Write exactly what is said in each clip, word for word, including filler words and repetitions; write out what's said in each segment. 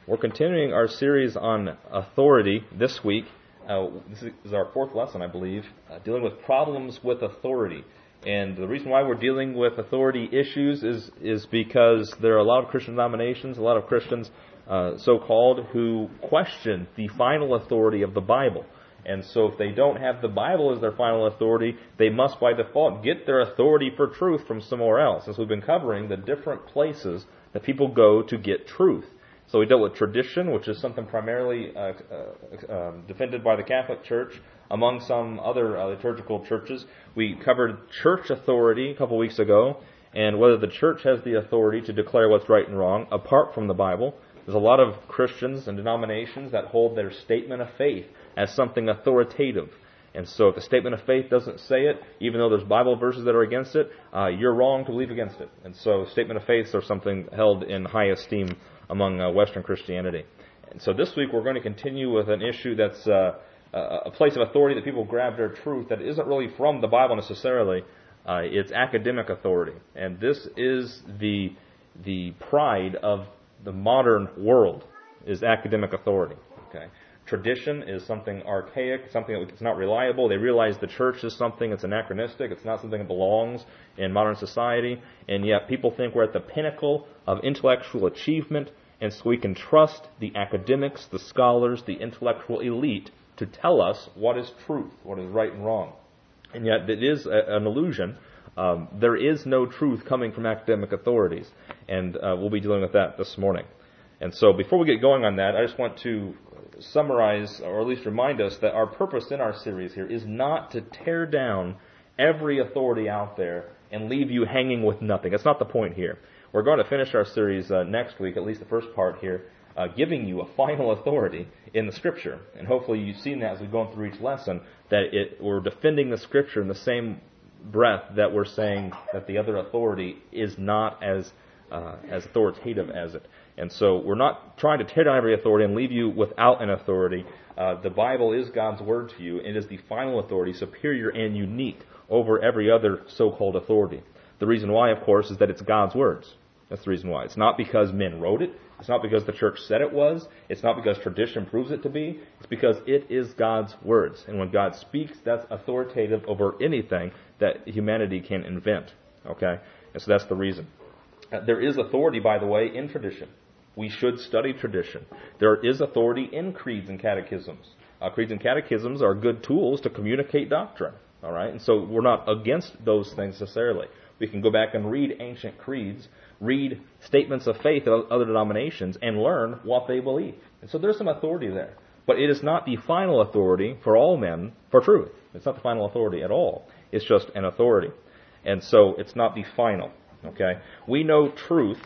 We're continuing our series on authority this week. Uh, this is our fourth lesson, I believe, uh, dealing with problems with authority. And the reason why we're dealing with authority issues is is because there are a lot of Christian denominations, a lot of Christians, uh, so-called, who question the final authority of the Bible. And so if they don't have the Bible as their final authority, they must by default get their authority for truth from somewhere else. And so we've been covering the different places that people go to get truth. So we dealt with tradition, which is something primarily uh, uh, um, defended by the Catholic Church, among some other uh, liturgical churches. We covered church authority a couple weeks ago, and whether the church has the authority to declare what's right and wrong apart from the Bible. There's a lot of Christians and denominations that hold their statement of faith as something authoritative. And so if the statement of faith doesn't say it, even though there's Bible verses that are against it, uh, you're wrong to believe against it. And so statement of faiths are something held in high esteem among uh, Western Christianity. And so this week we're going to continue with an issue that's uh, a place of authority that people grab their truth that isn't really from the Bible necessarily. Uh, it's academic authority. And this is the the pride of the modern world, is academic authority. Okay. Tradition is something archaic, something that's not reliable. They realize the church is something that's anachronistic. It's not something that belongs in modern society. And yet people think we're at the pinnacle of intellectual achievement, and so we can trust the academics, the scholars, the intellectual elite to tell us what is truth, what is right and wrong. And yet it is a, an illusion. Um, there is no truth coming from academic authorities. And uh, we'll be dealing with that this morning. And so before we get going on that, I just want to summarize, or at least remind us, that our purpose in our series here is not to tear down every authority out there and leave you hanging with nothing. That's not the point here. We're going to finish our series uh, next week, at least the first part here, uh, giving you a final authority in the Scripture. And hopefully you've seen that as we've gone through each lesson, that it, we're defending the Scripture in the same breath that we're saying that the other authority is not as uh, as authoritative as it. And so we're not trying to tear down every authority and leave you without an authority. Uh, the Bible is God's Word to you. It is the final authority, superior and unique over every other so-called authority. The reason why, of course, is that it's God's words. That's the reason why. It's not because men wrote it. It's not because the church said it was. It's not because tradition proves it to be. It's because it is God's words. And when God speaks, that's authoritative over anything that humanity can invent. Okay? And so that's the reason. Uh, there is authority, by the way, in tradition. We should study tradition. There is authority in creeds and catechisms. Uh, creeds and catechisms are good tools to communicate doctrine. All right? And so we're not against those things necessarily. We can go back and read ancient creeds, read statements of faith of other denominations, and learn what they believe. And so there's some authority there. But it is not the final authority for all men for truth. It's not the final authority at all. It's just an authority. And so it's not the final. Okay? We know truth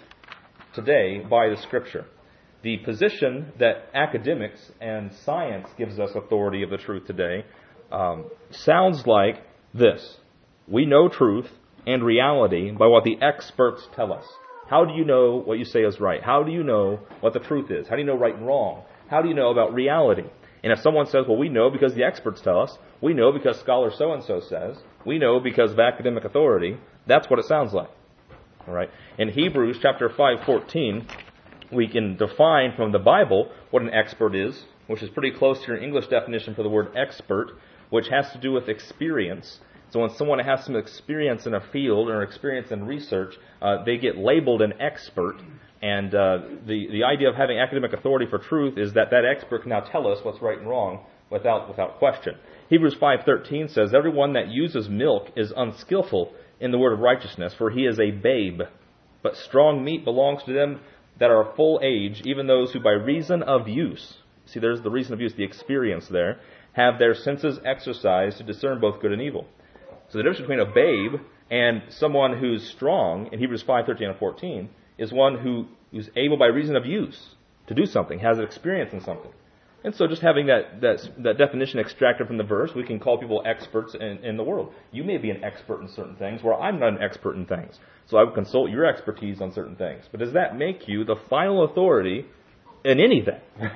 today by the Scripture. The position that academics and science gives us authority of the truth today um, sounds like this. We know truth and reality by what the experts tell us. How do you know what you say is right? How do you know what the truth is? How do you know right and wrong? How do you know about reality? And if someone says, well, we know because the experts tell us, we know because scholar so-and-so says, we know because of academic authority, that's what it sounds like. All right. In Hebrews chapter five fourteen, we can define from the Bible what an expert is, which is pretty close to your English definition for the word expert, which has to do with experience. So when someone has some experience in a field or experience in research, uh, they get labeled an expert. And uh, the, the idea of having academic authority for truth is that that expert can now tell us what's right and wrong without without question. Hebrews five thirteen says, everyone that uses milk is unskillful in the word of righteousness, for he is a babe. But strong meat belongs to them that are of full age, even those who by reason of use, see there's the reason of use, the experience there, have their senses exercised to discern both good and evil. So the difference between a babe and someone who's strong, in Hebrews five thirteen and fourteen, is one who, who's able by reason of use to do something, has experience in something. And so just having that, that, that definition extracted from the verse, we can call people experts in, in the world. You may be an expert in certain things, where I'm not an expert in things. So I would consult your expertise on certain things. But does that make you the final authority in anything?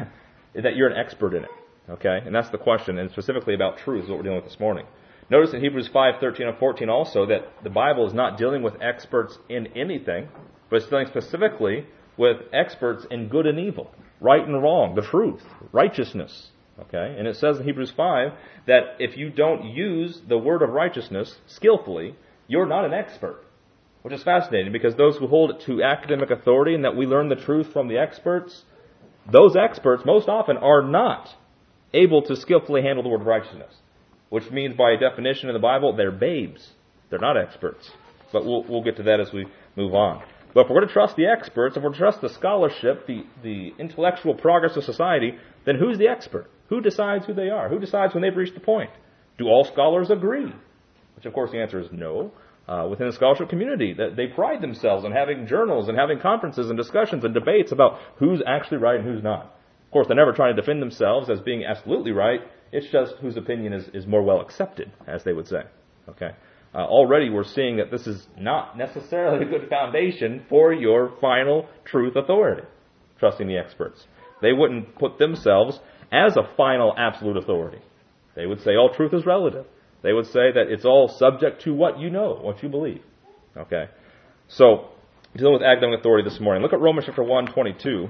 That you're an expert in it. Okay? And that's the question, and specifically about truth is what we're dealing with this morning. Notice in Hebrews five thirteen and fourteen also that the Bible is not dealing with experts in anything, but it's dealing specifically with experts in good and evil. right and wrong, the truth, righteousness. Okay? And it says in Hebrews five that if you don't use the word of righteousness skillfully, you're not an expert. Which is fascinating, because those who hold it to academic authority and that we learn the truth from the experts, those experts most often are not able to skillfully handle the word of righteousness. Which means, by definition in the Bible, they're babes. They're not experts. But we'll, we'll get to that as we move on. But if we're going to trust the experts, if we're going to trust the scholarship, the, the intellectual progress of society, then who's the expert? Who decides who they are? Who decides when they've reached the point? Do all scholars agree? Which, of course, the answer is no. Uh, within the scholarship community, that they pride themselves on having journals and having conferences and discussions and debates about who's actually right and who's not. Of course, they're never trying to defend themselves as being absolutely right. It's just whose opinion is, is more well accepted, as they would say. Okay. Uh, already we're seeing that this is not necessarily a good foundation for your final truth authority, trusting the experts. They wouldn't put themselves as a final absolute authority. They would say all truth is relative. They would say that it's all subject to what you know, what you believe. Okay. So, dealing with academic authority this morning. Look at Romans chapter one, twenty-two.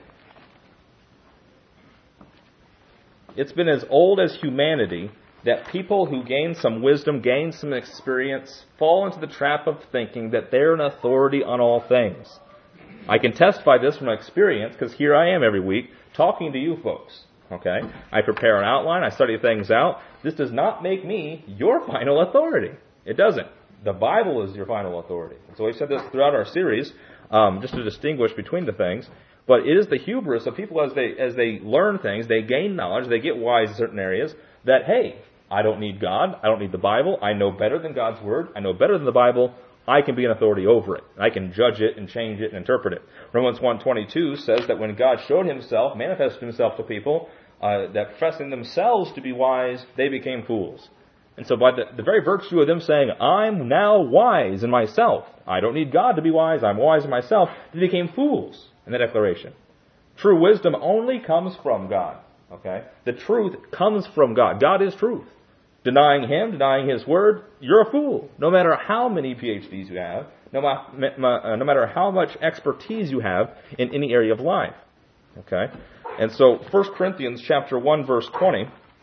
It's been as old as humanity that people who gain some wisdom, gain some experience, fall into the trap of thinking that they're an authority on all things. I can testify this from experience, because here I am every week talking to you folks. Okay? I prepare an outline, I study things out. This does not make me your final authority. It doesn't. The Bible is your final authority. And so we've said this throughout our series, um, just to distinguish between the things. But it is the hubris of people as they as they learn things, they gain knowledge, they get wise in certain areas, that, hey, I don't need God, I don't need the Bible, I know better than God's Word, I know better than the Bible, I can be an authority over it. I can judge it and change it and interpret it. Romans one twenty-two says that when God showed Himself, manifested Himself to people, uh, that professing themselves to be wise, they became fools. And so by the, the very virtue of them saying, I'm now wise in myself, I don't need God to be wise, I'm wise in myself, they became fools in that declaration. True wisdom only comes from God. Okay? The truth comes from God. God is truth. Denying Him, denying His Word, you're a fool. No matter how many P H Ds you have, no, ma- no matter how much expertise you have in any area of life. Okay? And so, First Corinthians chapter one, verse twenty,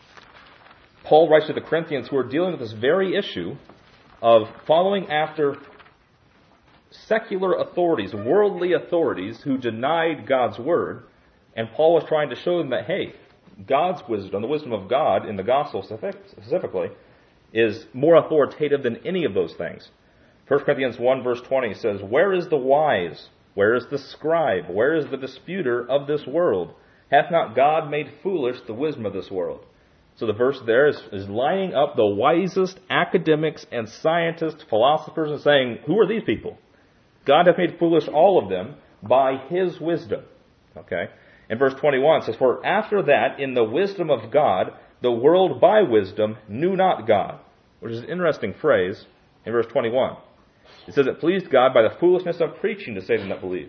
Paul writes to the Corinthians who are dealing with this very issue of following after secular authorities, worldly authorities who denied God's Word. And Paul was trying to show them that, hey, God's wisdom, the wisdom of God in the gospel specifically, is more authoritative than any of those things. First Corinthians one verse twenty says, Where is the wise? Where is the scribe? Where is the disputer of this world? Hath not God made foolish the wisdom of this world? So the verse there is, is lining up the wisest academics and scientists, philosophers, and saying, who are these people? God hath made foolish all of them by His wisdom. Okay? And verse twenty-one says, For after that, in the wisdom of God, the world by wisdom knew not God. Which is an interesting phrase in verse twenty-one. It says, It pleased God by the foolishness of preaching to save them that believe.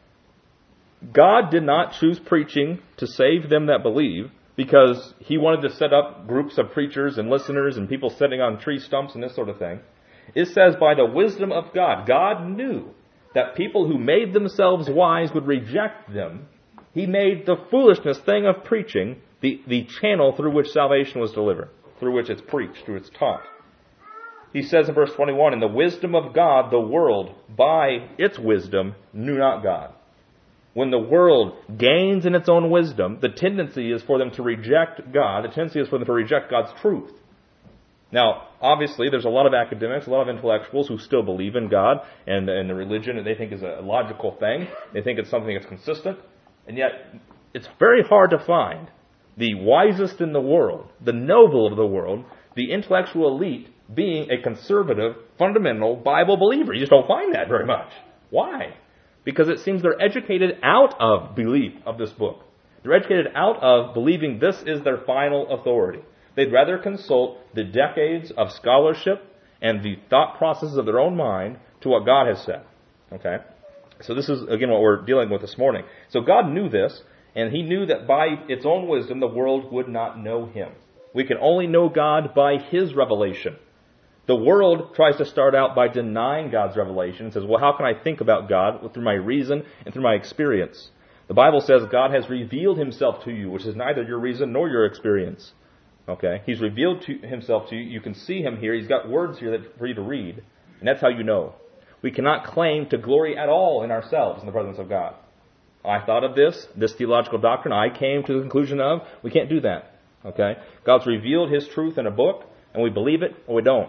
God did not choose preaching to save them that believe because He wanted to set up groups of preachers and listeners and people sitting on tree stumps and this sort of thing. It says, by the wisdom of God, God knew that people who made themselves wise would reject them. He made the foolishness thing of preaching the, the channel through which salvation was delivered, through which it's preached, through it's taught. He says in verse twenty-one, In the wisdom of God, the world, by its wisdom, knew not God. When the world gains in its own wisdom, the tendency is for them to reject God. The tendency is for them to reject God's truth. Now, obviously, there's a lot of academics, a lot of intellectuals who still believe in God and, and the religion that they think is a logical thing. They think it's something that's consistent. And yet, it's very hard to find the wisest in the world, the noble of the world, the intellectual elite, being a conservative, fundamental Bible believer. You just don't find that very much. Why? Because it seems they're educated out of belief of this book. They're educated out of believing this is their final authority. They'd rather consult the decades of scholarship and the thought processes of their own mind to what God has said. Okay? So this is, again, what we're dealing with this morning. So God knew this, and He knew that by its own wisdom, the world would not know Him. We can only know God by His revelation. The world tries to start out by denying God's revelation and says, well, how can I think about God? Well, through my reason and through my experience. The Bible says God has revealed himself to you, which is neither your reason nor your experience. Okay? He's revealed to himself to you. You can see him here. He's got words here that, for you to read. And that's how you know. We cannot claim to glory at all in ourselves in the presence of God. I thought of this, this theological doctrine I came to the conclusion of. We can't do that. Okay? God's revealed his truth in a book, and we believe it or we don't.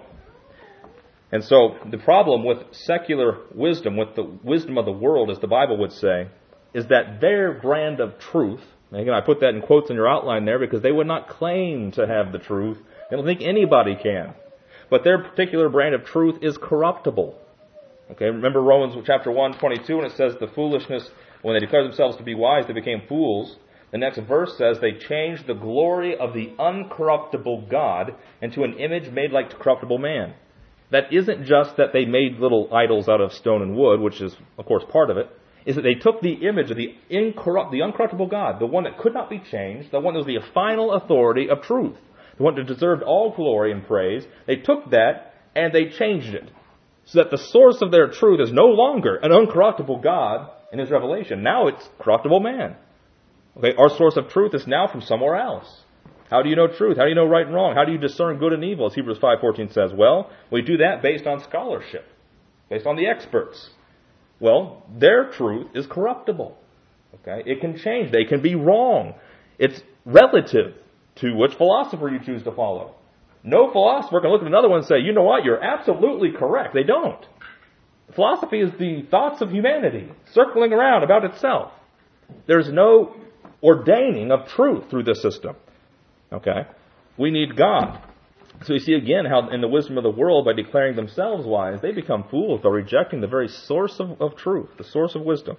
And so the problem with secular wisdom, with the wisdom of the world, as the Bible would say, is that their brand of truth, and again I put that in quotes in your outline there because they would not claim to have the truth. They don't think anybody can. But their particular brand of truth is corruptible. Okay, remember Romans chapter one, twenty-two, and it says the foolishness, when they declared themselves to be wise, they became fools. The next verse says they changed the glory of the uncorruptible God into an image made like corruptible man. That isn't just that they made little idols out of stone and wood, which is, of course, part of it. Is that they took the image of the incorrupt, the uncorruptible God, the one that could not be changed, the one that was the final authority of truth, the one that deserved all glory and praise. They took that and they changed it so that the source of their truth is no longer an uncorruptible God in his revelation. Now it's corruptible man. Okay, our source of truth is now from somewhere else. How do you know truth? How do you know right and wrong? How do you discern good and evil, as Hebrews five fourteen says? Well, we do that based on scholarship, based on the experts. Well, their truth is corruptible. Okay, it can change. They can be wrong. It's relative to which philosopher you choose to follow. No philosopher can look at another one and say, you know what, you're absolutely correct. They don't. Philosophy is the thoughts of humanity circling around about itself. There's no ordaining of truth through this system. Okay? We need God. So you see again how in the wisdom of the world, by declaring themselves wise, they become fools by rejecting the very source of, of truth, the source of wisdom.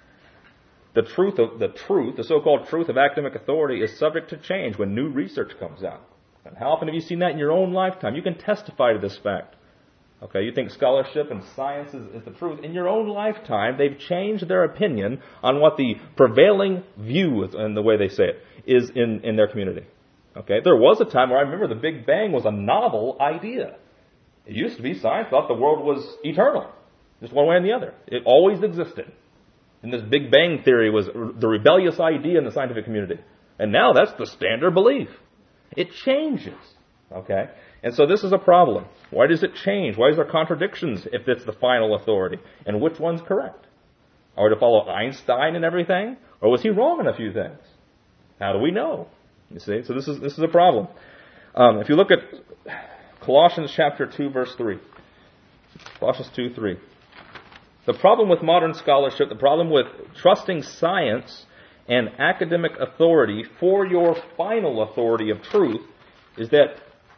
The truth of the truth, the so-called truth of academic authority, is subject to change when new research comes out. And how often have you seen that in your own lifetime? You can testify to this fact. Okay, you think scholarship and science is, is the truth. In your own lifetime, they've changed their opinion on what the prevailing view, and the way they say it, is in, in their community. Okay, there was a time where I remember the Big Bang was a novel idea. It used to be science thought the world was eternal, just one way or the other. It always existed. And this Big Bang theory was the rebellious idea in the scientific community. And now that's the standard belief. It changes. Okay? And so this is a problem. Why does it change? Why is there contradictions if it's the final authority? And which one's correct? Are we to follow Einstein and everything? Or was he wrong in a few things? How do we know? You see? So this is this is a problem. Um, if you look at Colossians chapter two, verse three. Colossians two, three. The problem with modern scholarship, the problem with trusting science and academic authority for your final authority of truth is that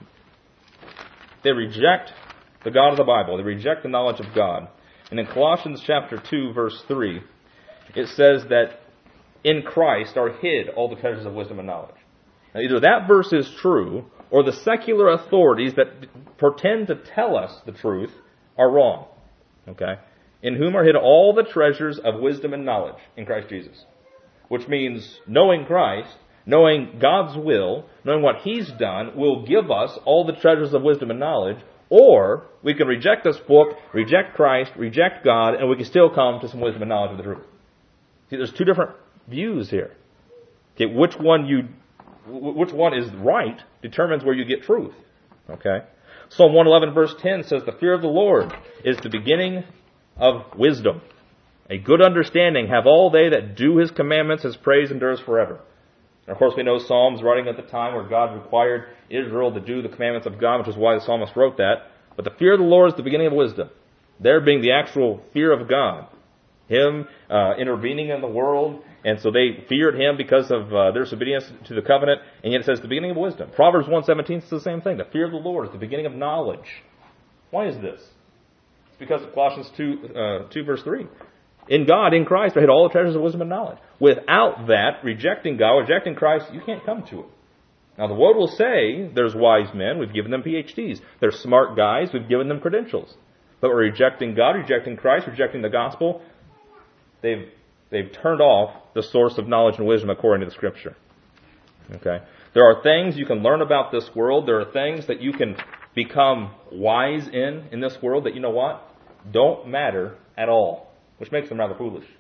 they reject the God of the Bible. They reject the knowledge of God. And in Colossians chapter two, verse three, it says that in Christ are hid all the treasures of wisdom and knowledge. Now, either that verse is true, or the secular authorities that pretend to tell us the truth are wrong. Okay? In whom are hid all the treasures of wisdom and knowledge in Christ Jesus. Which means knowing Christ, knowing God's will, knowing what He's done, will give us all the treasures of wisdom and knowledge, or we can reject this book, reject Christ, reject God, and we can still come to some wisdom and knowledge of the truth. See, there's two different views here. Okay, which one you, which one is right determines where you get truth. Okay? Psalm one eleven verse ten says, the fear of the Lord is the beginning of wisdom. A good understanding have all they that do His commandments. His praise endures forever. And of course we know Psalms writing at the time where God required Israel to do the commandments of God, which is why the psalmist wrote that. But the fear of the Lord is the beginning of wisdom. There being the actual fear of God. Him uh, intervening in the world. And so they feared Him because of uh, their disobedience to the covenant. And yet it says the beginning of wisdom. Proverbs one seventeen says the same thing. The fear of the Lord is the beginning of knowledge. Why is this? It's because of Colossians two, uh, two verse three. In God, in Christ, I hid all the treasures of wisdom and knowledge. Without that, rejecting God, rejecting Christ, you can't come to it. Now, the world will say, there's wise men, we've given them P H Ds. There's smart guys, we've given them credentials. But we're rejecting God, rejecting Christ, rejecting the gospel. They've, they've turned off the source of knowledge and wisdom according to the Scripture. Okay? There are things you can learn about this world. There are things that you can become wise in, in this world that, you know what, don't matter at all. Which makes them rather foolish.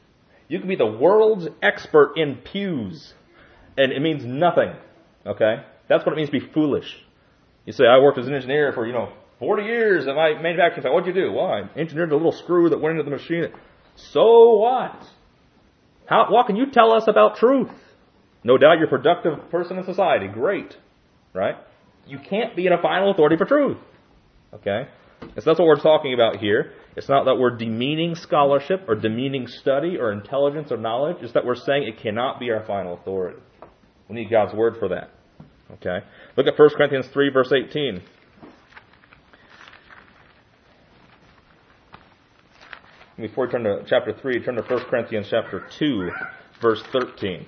You can be the world's expert in pews, and it means nothing. Okay? That's what it means to be foolish. You say, I worked as an engineer for, you know, forty years at my manufacturing site. What'd you do? Well, I engineered a little screw that went into the machine. So what? How, what can you tell us about truth? No doubt you're a productive person in society. Great. Right? You can't be in a final authority for truth. Okay? So that's what we're talking about here. It's not that we're demeaning scholarship or demeaning study or intelligence or knowledge. It's that we're saying it cannot be our final authority. We need God's word for that. Okay? Look at First Corinthians three, verse eighteen. Before we turn to chapter three, turn to First Corinthians chapter two, verse thirteen.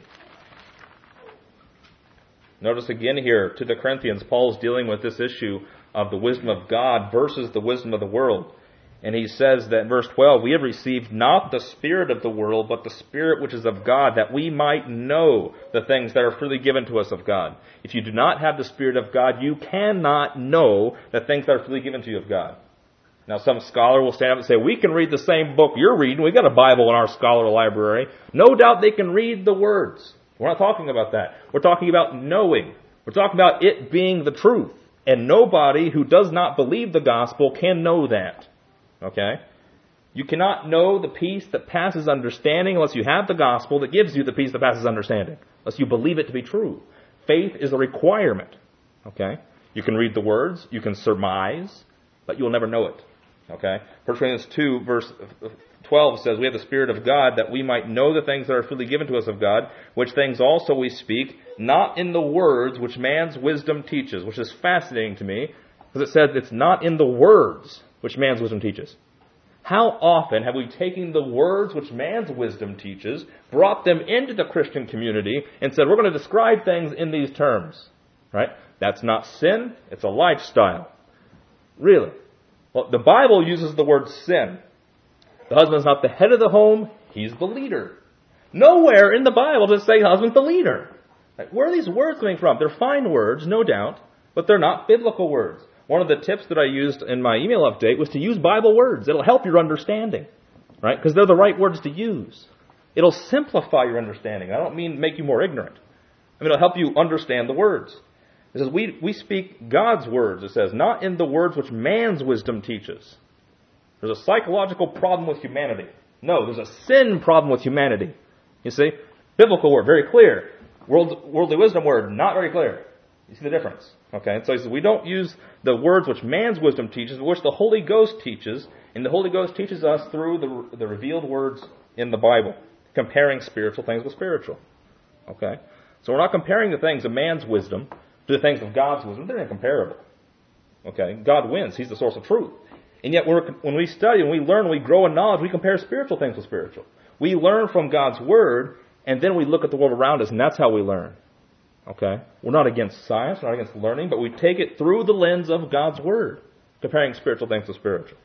Notice again here, to the Corinthians, Paul's dealing with this issue of the wisdom of God versus the wisdom of the world. And he says that in verse twelve, we have received not the spirit of the world, but the Spirit which is of God, that we might know the things that are freely given to us of God. If you do not have the Spirit of God, you cannot know the things that are freely given to you of God. Now, some scholar will stand up and say, we can read the same book you're reading. We've got a Bible in our scholar library. No doubt they can read the words. We're not talking about that. We're talking about knowing. We're talking about it being the truth. And nobody who does not believe the gospel can know that. Okay? You cannot know the peace that passes understanding unless you have the gospel that gives you the peace that passes understanding. Unless you believe it to be true. Faith is a requirement. Okay? You can read the words. You can surmise. But you'll never know it. Okay? First Corinthians two, verse twelve says, we have the Spirit of God that we might know the things that are freely given to us of God, which things also we speak, not in the words which man's wisdom teaches, which is fascinating to me, because it says it's not in the words which man's wisdom teaches. How often have we taken the words which man's wisdom teaches, brought them into the Christian community, and said, we're going to describe things in these terms? Right? That's not sin, it's a lifestyle. Really? Well, the Bible uses the word sin. The husband's not the head of the home, he's the leader. Nowhere in the Bible does it say husband's the leader. Like, where are these words coming from? They're fine words, no doubt, but they're not biblical words. One of the tips that I used in my email update was to use Bible words. It'll help your understanding, right? Because they're the right words to use. It'll simplify your understanding. I don't mean make you more ignorant. I mean, it'll help you understand the words. It says, we, we speak God's words, it says, not in the words which man's wisdom teaches. There's a psychological problem with humanity. No, there's a sin problem with humanity. You see? Biblical word, very clear. World, worldly wisdom word, not very clear. You see the difference? Okay, so he says, we don't use the words which man's wisdom teaches, but which the Holy Ghost teaches, and the Holy Ghost teaches us through the, the revealed words in the Bible, comparing spiritual things with spiritual. Okay? So we're not comparing the things of man's wisdom to the things of God's wisdom. They're incomparable. Okay? God wins. He's the source of truth. And yet we're, when we study, when we learn, when we grow in knowledge, we compare spiritual things with spiritual. We learn from God's Word, and then we look at the world around us, and that's how we learn. Okay? We're not against science, we're not against learning, but we take it through the lens of God's Word, comparing spiritual things with spiritual.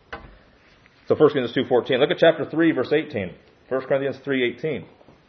So First Corinthians two fourteen. Look at chapter three, verse eighteen. First Corinthians three eighteen.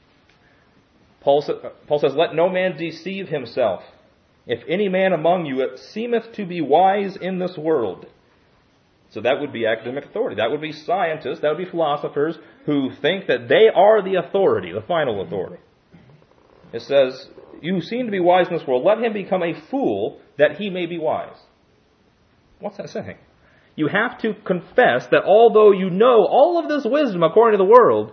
Paul, Paul says, let no man deceive himself. If any man among you seemeth to be wise in this world. So that would be academic authority. That would be scientists, that would be philosophers who think that they are the authority, the final authority. It says, you seem to be wise in this world. Let him become a fool that he may be wise. What's that saying? You have to confess that although you know all of this wisdom according to the world,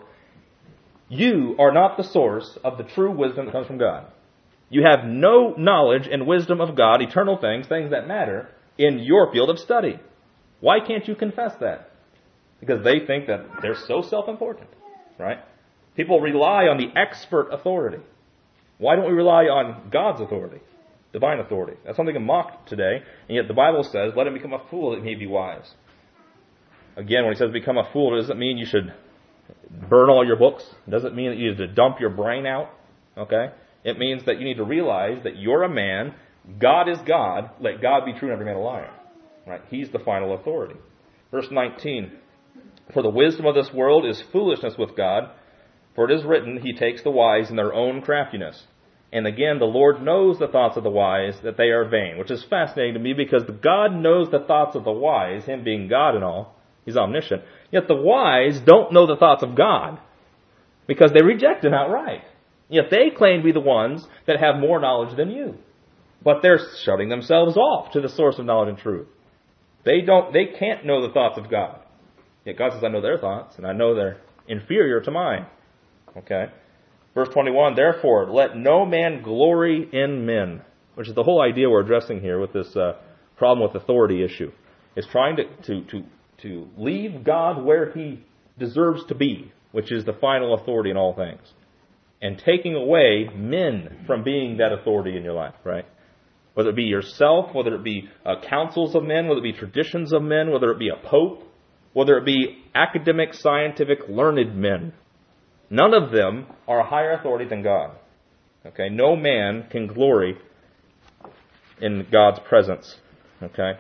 you are not the source of the true wisdom that comes from God. You have no knowledge and wisdom of God, eternal things, things that matter, in your field of study. Why can't you confess that? Because they think that they're so self-important, right? People rely on the expert authority. Why don't we rely on God's authority, divine authority? That's something mocked today, and yet the Bible says, let him become a fool that he may be wise. Again, when he says become a fool, it doesn't mean you should burn all your books. It doesn't mean that you need to dump your brain out, okay? It means that you need to realize that you're a man, God is God, let God be true and every man a liar. Right? He's the final authority. Verse nineteen, for the wisdom of this world is foolishness with God, for it is written, he takes the wise in their own craftiness. And again, the Lord knows the thoughts of the wise, that they are vain, which is fascinating to me because God knows the thoughts of the wise, him being God and all. He's omniscient. Yet the wise don't know the thoughts of God. because they reject Him outright. Yet they claim to be the ones that have more knowledge than you. But they're shutting themselves off to the source of knowledge and truth. They don't, they can't know the thoughts of God. Yet God says, I know their thoughts, and I know they're inferior to mine. Okay? Verse twenty-one, therefore, let no man glory in men, which is the whole idea we're addressing here with this uh, problem with authority issue. It's trying to, to, to, to leave God where He deserves to be, which is the final authority in all things. And taking away men from being that authority in your life, right? Whether it be yourself, whether it be uh, councils of men, whether it be traditions of men, whether it be a pope, whether it be academic, scientific, learned men. None of them are a higher authority than God. Okay? No man can glory in God's presence. Okay?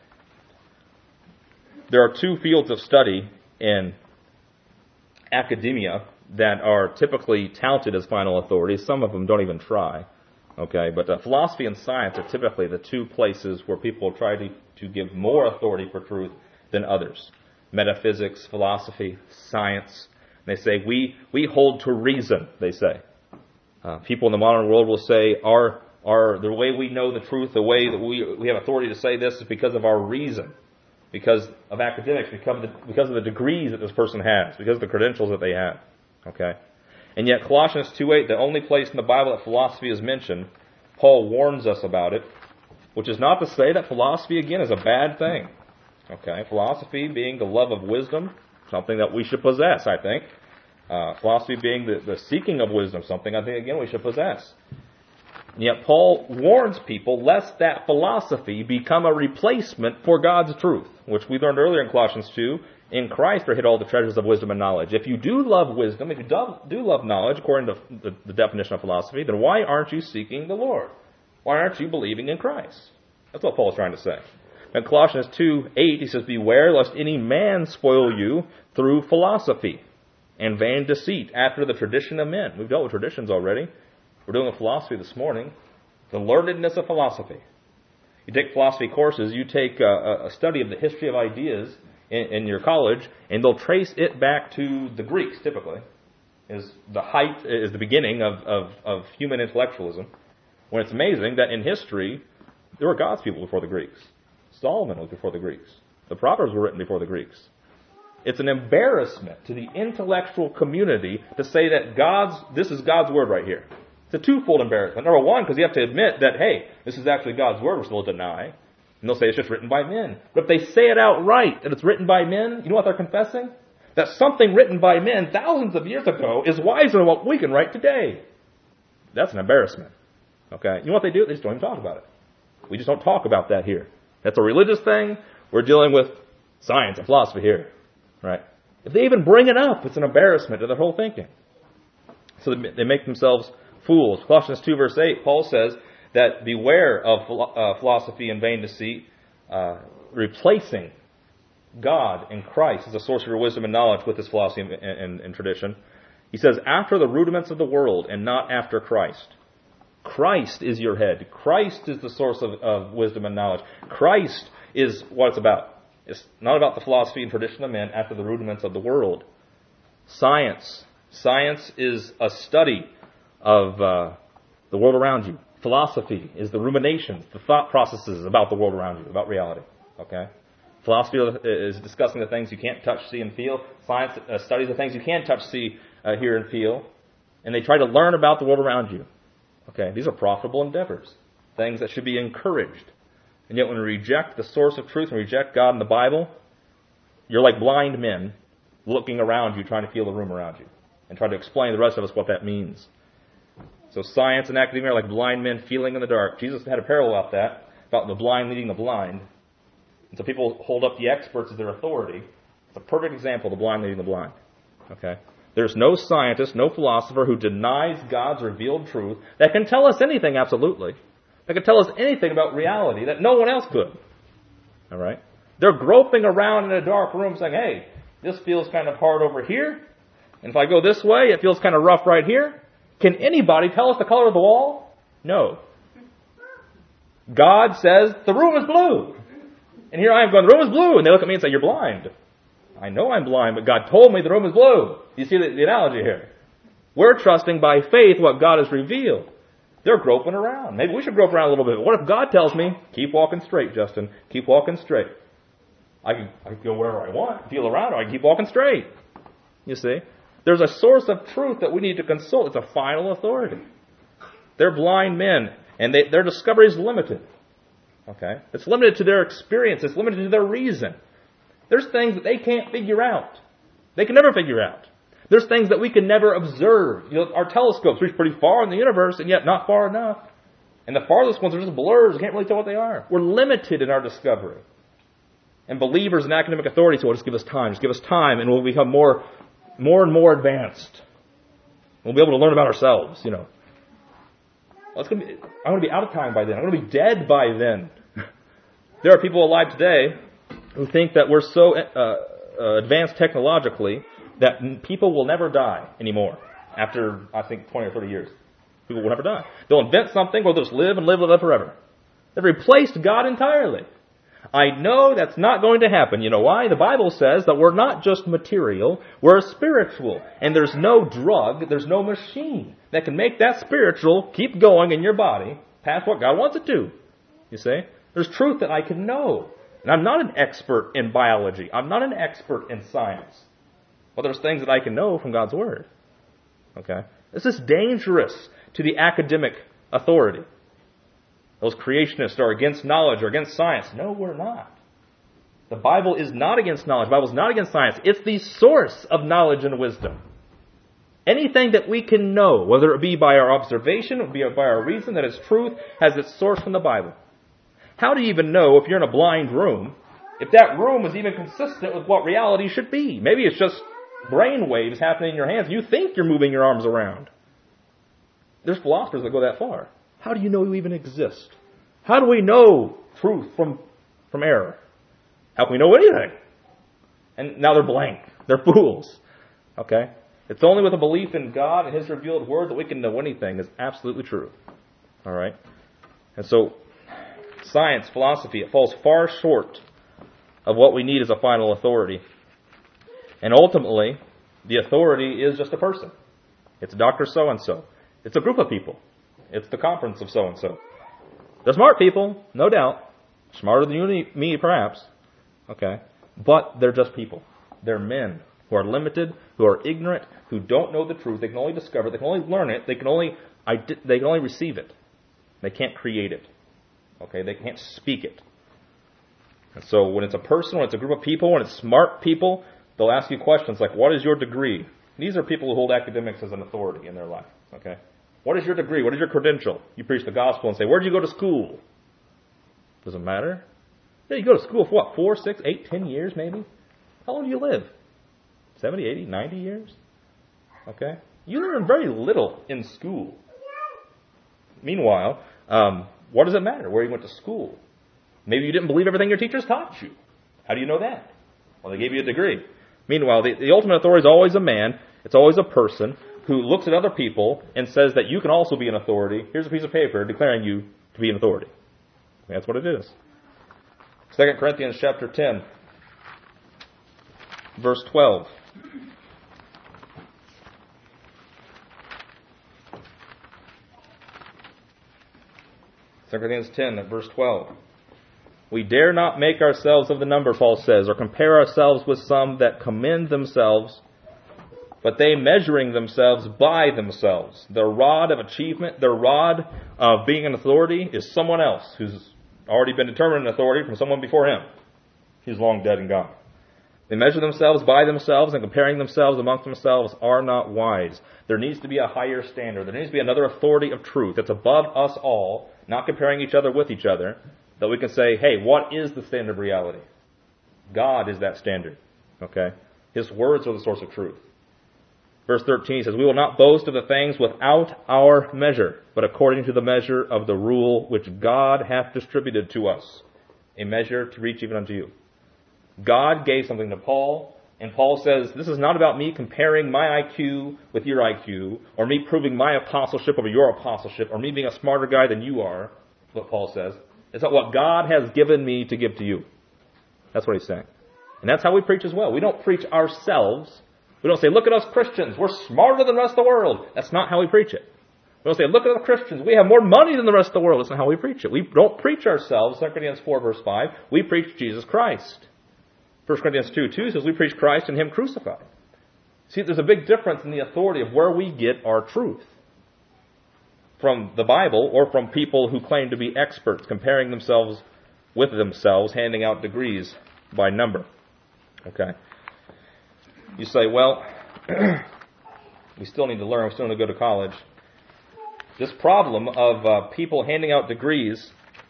There are two fields of study in academia that are typically touted as final authorities. Some of them don't even try. Okay, but uh, philosophy and science are typically the two places where people try to, to give more authority for truth than others. Metaphysics, philosophy, science. They say, we, we hold to reason, they say. Uh, people in the modern world will say, our, our, the way we know the truth, the way that we, we have authority to say this is because of our reason, because of academics, because of, the, because of the degrees that this person has, because of the credentials that they have. Okay? And yet Colossians two eight, the only place in the Bible that philosophy is mentioned, Paul warns us about it, which is not to say that philosophy, again, is a bad thing. Okay? Philosophy being the love of wisdom, something that we should possess, I think. Uh, philosophy being the, the seeking of wisdom, something I think, again, we should possess. And yet Paul warns people lest that philosophy become a replacement for God's truth, which we learned earlier in Colossians two. In Christ are hid all the treasures of wisdom and knowledge. If you do love wisdom, if you do, do love knowledge, according to the, the definition of philosophy, then why aren't you seeking the Lord? Why aren't you believing in Christ? That's what Paul's trying to say. In Colossians two eight, he says, beware lest any man spoil you through philosophy and vain deceit, after the tradition of men. We've dealt with traditions already. We're dealing with philosophy this morning. The learnedness of philosophy. You take philosophy courses, you take a, a study of the history of ideas in, in your college, and they'll trace it back to the Greeks, typically. Is the height, is the beginning of, of, of human intellectualism. When it's amazing that in history, there were God's people before the Greeks. Solomon was before the Greeks. The Proverbs were written before the Greeks. It's an embarrassment to the intellectual community to say that God's, this is God's word right here. It's a twofold embarrassment. Number one, because you have to admit that, hey, this is actually God's word, which they'll deny. And they'll say it's just written by men. But if they say it outright, that it's written by men, you know what they're confessing? That something written by men thousands of years ago is wiser than what we can write today. That's an embarrassment. Okay? You know what they do? They just don't even talk about it. We just don't talk about that here. That's a religious thing. We're dealing with science and philosophy here. Right? If they even bring it up, it's an embarrassment to their whole thinking. So they make themselves fools. Colossians two verse eight, Paul says that beware of philosophy and vain deceit, uh, replacing God and Christ as a source of your wisdom and knowledge with this philosophy and, and, and tradition. He says, after the rudiments of the world and not after Christ. Christ is your head. Christ is the source of, of wisdom and knowledge. Christ is what it's about. It's not about the philosophy and tradition of men after the rudiments of the world. Science. Science is a study of uh, the world around you. Philosophy is the ruminations, the thought processes about the world around you, about reality. Okay? Philosophy is discussing the things you can't touch, see, and feel. Science uh, studies the things you can touch, see, uh, hear, and feel. And they try to learn about the world around you. Okay? These are profitable endeavors. Things that should be encouraged. And yet when we reject the source of truth and reject God in the Bible, you're like blind men looking around you, trying to feel the room around you. And trying to explain to the rest of us what that means. So science and academia are like blind men feeling in the dark. Jesus had a parable about that, about the blind leading the blind. And so people hold up the experts as their authority. It's a perfect example of the blind leading the blind. Okay? There's no scientist, no philosopher who denies God's revealed truth that can tell us anything absolutely. That can tell us anything about reality that no one else could. All right? They're groping around in a dark room saying, hey, this feels kind of hard over here. And if I go this way, it feels kind of rough right here. Can anybody tell us the color of the wall? No. God says, the room is blue. And here I am going, the room is blue. And they look at me and say, you're blind. I know I'm blind, but God told me the room is blue. You see the, the analogy here? We're trusting by faith what God has revealed. They're groping around. Maybe we should grope around a little bit. What if God tells me, keep walking straight, Justin. Keep walking straight. I can, I can go wherever I want, feel around, or I can keep walking straight. You see? There's a source of truth that we need to consult. It's a final authority. They're blind men, and they, their discovery is limited. Okay? It's limited to their experience. It's limited to their reason. There's things that they can't figure out. They can never figure out. There's things that we can never observe. You know, our telescopes reach pretty far in the universe, and yet not far enough. And the farthest ones are just blurs. You can't really tell what they are. We're limited in our discovery. And believers and academic authorities will just give us time. Just give us time, and we'll become more, more and more advanced. We'll be able to learn about ourselves, you know. Well, it's gonna be, I'm going to be out of time by then. I'm going to be dead by then. There are people alive today who think that we're so uh, uh, advanced technologically that people will never die anymore after, I think, twenty or thirty years. People will never die. They'll invent something where they'll just live and live and live forever. They've replaced God entirely. I know that's not going to happen. You know why? The Bible says that we're not just material, we're spiritual. And there's no drug, there's no machine that can make that spiritual keep going in your body past what God wants it to. You see? There's truth that I can know. And I'm not an expert in biology. I'm not an expert in science. But there's things that I can know from God's Word. Okay? This is dangerous to the academic authority. Those creationists are against knowledge or against science. No, we're not. The Bible is not against knowledge. The Bible is not against science. It's the source of knowledge and wisdom. Anything that we can know, whether it be by our observation or be by our reason that is truth, has its source from the Bible. How do you even know if you're in a blind room, if that room is even consistent with what reality should be? Maybe it's just brain waves happening in your hands. You think you're moving your arms around. There's philosophers that go that far. How do you know you even exist? How do we know truth from, from error? How can we know anything? And now they're blank. They're fools. Okay? It's only with a belief in God and His revealed Word that we can know anything is absolutely true. All right? And so, science, philosophy, it falls far short of what we need as a final authority. And ultimately, the authority is just a person. It's Doctor So-and-so. It's a group of people. It's the conference of so-and-so. They're smart people, no doubt. Smarter than you and me, perhaps. Okay. But they're just people. They're men who are limited, who are ignorant, who don't know the truth. They can only discover it. They can only learn it. They can only, they can only receive it. They can't create it. Okay. They can't speak it. And so when it's a person, when it's a group of people, when it's smart people, they'll ask you questions like, what is your degree? These are people who hold academics as an authority in their life. Okay. What is your degree? What is your credential? You preach the gospel and say, where did you go to school? Does it matter? Yeah, you go to school for what? Four, six, eight, ten years maybe? How long do you live? seventy, eighty, ninety years? Okay? You learn very little in school. Meanwhile, um, what does it matter where you went to school? Maybe you didn't believe everything your teachers taught you. How do you know that? Well, they gave you a degree. Meanwhile, the, the ultimate authority is always a man. It's always a person who looks at other people and says that you can also be an authority. Here's a piece of paper declaring you to be an authority. That's what it is. Second Corinthians chapter ten, verse twelve. Second Corinthians ten, at verse twelve. We dare not make ourselves of the number, Paul says, or compare ourselves with some that commend themselves, but they measuring themselves by themselves. Their rod of achievement, their rod of being an authority is someone else who's already been determined an authority from someone before him. He's long dead and gone. They measure themselves by themselves, and comparing themselves amongst themselves are not wise. There needs to be a higher standard. There needs to be another authority of truth that's above us all, not comparing each other with each other, that we can say, hey, what is the standard of reality? God is that standard. Okay? His words are the source of truth. Verse thirteen says, we will not boast of the things without our measure, but according to the measure of the rule which God hath distributed to us, a measure to reach even unto you. God gave something to Paul, and Paul says, this is not about me comparing my I Q with your I Q, or me proving my apostleship over your apostleship, or me being a smarter guy than you are, what Paul says. It's not what God has given me to give to you. That's what he's saying. And that's how we preach as well. We don't preach ourselves. We don't say, look at us Christians, we're smarter than the rest of the world. That's not how we preach it. We don't say, look at the Christians, we have more money than the rest of the world. That's not how we preach it. We don't preach ourselves, Second Corinthians four verse five. We preach Jesus Christ. First Corinthians two two says we preach Christ and Him crucified. See, there's a big difference in the authority of where we get our truth. From the Bible or from people who claim to be experts, comparing themselves with themselves, handing out degrees by number. Okay. You say, well, we still need to learn, we still need to go to college. This problem of uh, people handing out degrees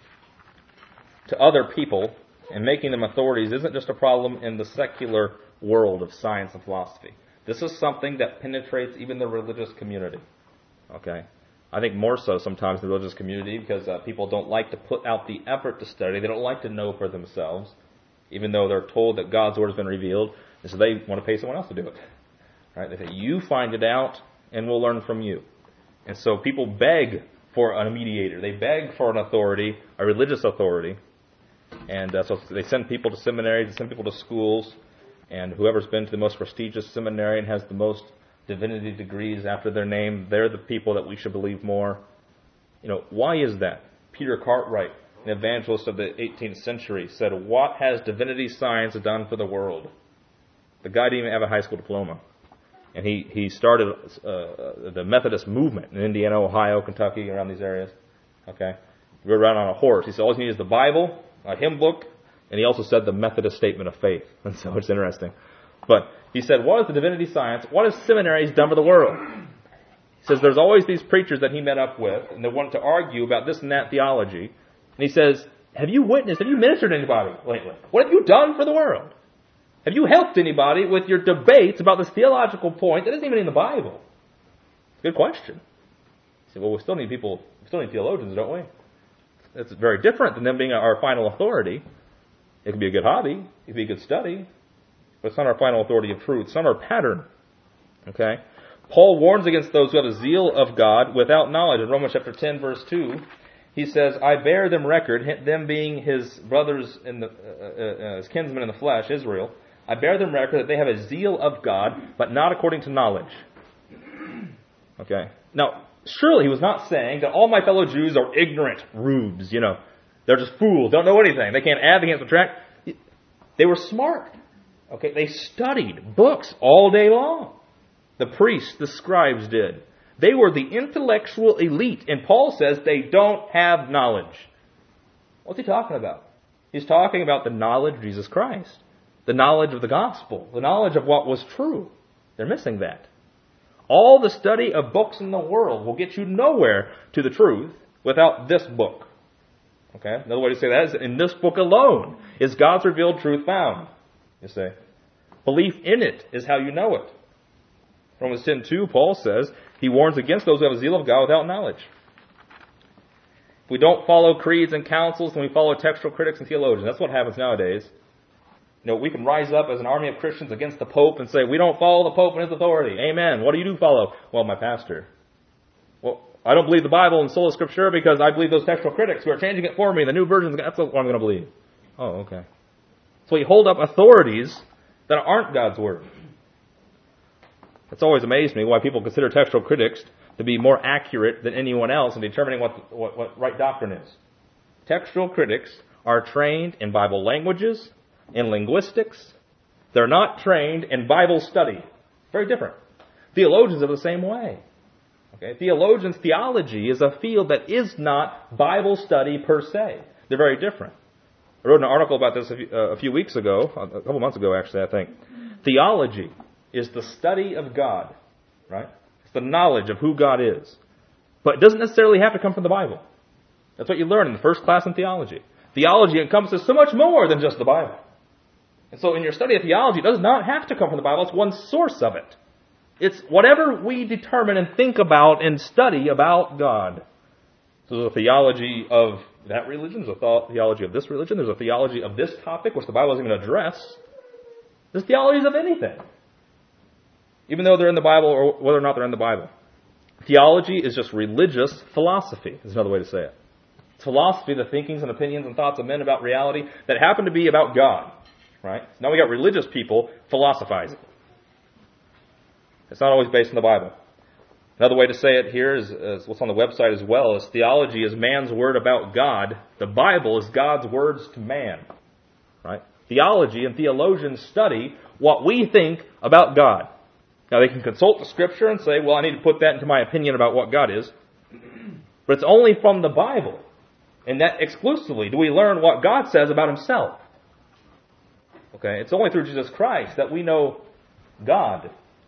to other people and making them authorities isn't just a problem in the secular world of science and philosophy. This is something that penetrates even the religious community. Okay? I think more so sometimes in the religious community because uh, people don't like to put out the effort to study. They don't like to know for themselves, even though they're told that God's Word has been revealed. And so they want to pay someone else to do it. Right? They say, you find it out and we'll learn from you. And so people beg for a mediator. They beg for an authority, a religious authority. And uh, so they send people to seminaries, they send people to schools. And whoever's been to the most prestigious seminary and has the most divinity degrees after their name, they're the people that we should believe more. You know, why is that? Peter Cartwright, an evangelist of the eighteenth century, said, what has divinity science done for the world? The guy didn't even have a high school diploma. And he, he started uh, the Methodist movement in Indiana, Ohio, Kentucky, around these areas. Okay? He rode around on a horse. He said, all you need is the Bible, a hymn book, and he also said the Methodist statement of faith. And so it's interesting. But he said, what is the divinity science? What has seminaries done for the world? He says there's always these preachers that he met up with, and they wanted to argue about this and that theology. And he says, have you witnessed, have you ministered to anybody lately? What have you done for the world? Have you helped anybody with your debates about this theological point that isn't even in the Bible? Good question. He said, well, we still need people, we still need theologians, don't we? It's very different than them being our final authority. It can be a good hobby, it can be a good study, but it's not our final authority of truth. It's not our pattern. Okay? Paul warns against those who have a zeal of God without knowledge. In Romans chapter ten, verse two, he says, I bear them record, them being his brothers, in the, uh, uh, his kinsmen in the flesh, Israel, I bear them record that they have a zeal of God, but not according to knowledge. Okay? Now, surely he was not saying that all my fellow Jews are ignorant rubes, you know. They're just fools, don't know anything. They can't add, they can't subtract. They were smart. Okay? They studied books all day long. The priests, the scribes did. They were the intellectual elite. And Paul says they don't have knowledge. What's he talking about? He's talking about the knowledge of Jesus Christ. The knowledge of the gospel. The knowledge of what was true. They're missing that. All the study of books in the world will get you nowhere to the truth without this book. Okay? Another way to say that is in this book alone is God's revealed truth found. You see. Belief in it is how you know it. Romans ten two, Paul says, he warns against those who have a zeal of God without knowledge. If we don't follow creeds and councils, then we follow textual critics and theologians. That's what happens nowadays. You know, we can rise up as an army of Christians against the Pope and say, we don't follow the Pope and his authority. Amen. What do you do follow? Well, my pastor. Well, I don't believe the Bible and sola scriptura because I believe those textual critics who are changing it for me. The new version, that's what I'm going to believe. Oh, okay. So we hold up authorities that aren't God's Word. It's always amazed me why people consider textual critics to be more accurate than anyone else in determining what, what, what right doctrine is. Textual critics are trained in Bible languages, in linguistics. They're not trained in Bible study. Very different. Theologians are the same way. Okay? Theologians' theology is a field that is not Bible study per se. They're very different. I wrote an article about this a few, uh, a few weeks ago, a couple months ago actually, I think. Theology is the study of God, right? It's the knowledge of who God is. But it doesn't necessarily have to come from the Bible. That's what you learn in the first class in theology. Theology encompasses so much more than just the Bible. And so in your study of theology, it does not have to come from the Bible. It's one source of it. It's whatever we determine and think about and study about God. So there's a theology of that religion. There's a theology of this religion. There's a theology of this topic, which the Bible doesn't even address. There's theologies of anything. Even though they're in the Bible or whether or not they're in the Bible. Theology is just religious philosophy, is another way to say it. It's philosophy, the thinkings and opinions and thoughts of men about reality that happen to be about God. Right? So now we got religious people philosophizing. It's not always based on the Bible. Another way to say it here is, is what's on the website as well, is theology is man's word about God. The Bible is God's words to man. Right? Theology and theologians study what we think about God. Now they can consult the Scripture and say, well, I need to put that into my opinion about what God is. But it's only from the Bible, and that exclusively, do we learn what God says about Himself. Okay? It's only through Jesus Christ that we know God.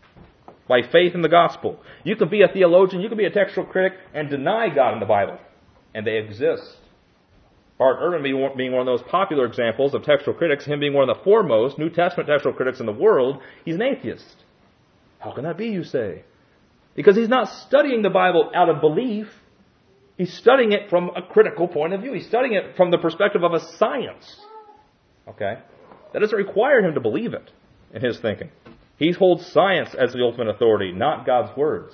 By faith in the gospel. You can be a theologian, you can be a textual critic, and deny God in the Bible. And they exist. Bart Ehrman being one of those popular examples of textual critics, him being one of the foremost New Testament textual critics in the world, he's an atheist. How can that be, you say? Because he's not studying the Bible out of belief. He's studying it from a critical point of view. He's studying it from the perspective of a science. Okay? That doesn't require him to believe it in his thinking. He holds science as the ultimate authority, not God's words.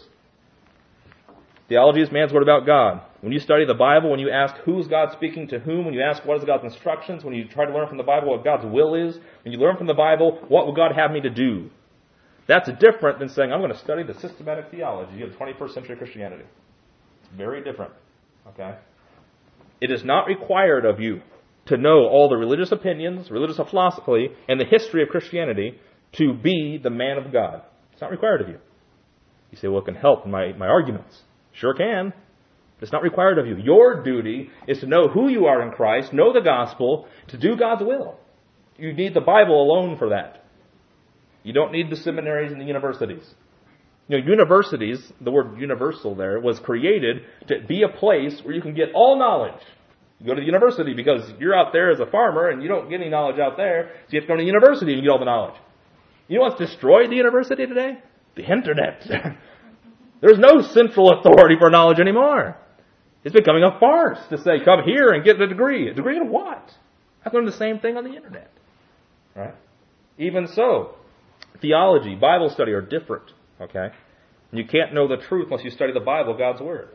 Theology is man's word about God. When you study the Bible, when you ask who's God speaking to whom, when you ask what is God's instructions, when you try to learn from the Bible what God's will is, when you learn from the Bible what will God have me to do, that's different than saying I'm going to study the systematic theology of twenty-first century Christianity. It's very different. Okay? It is not required of you to know all the religious opinions, religious philosophy, and the history of Christianity to be the man of God. It's not required of you. You say, well, it can help in my, my arguments. Sure can. It's not required of you. Your duty is to know who you are in Christ, know the gospel, to do God's will. You need the Bible alone for that. You don't need the seminaries and the universities. You know, universities, the word universal there, was created to be a place where you can get all knowledge. You go to the university because you're out there as a farmer and you don't get any knowledge out there, so you have to go to the university and get all the knowledge. You know what's destroyed the university today? The Internet. There's no central authority for knowledge anymore. It's becoming a farce to say, come here and get a degree. A degree in what? I've learned the same thing on the Internet. Right? Even so, theology, Bible study are different. Okay? And you can't know the truth unless you study the Bible, God's Word.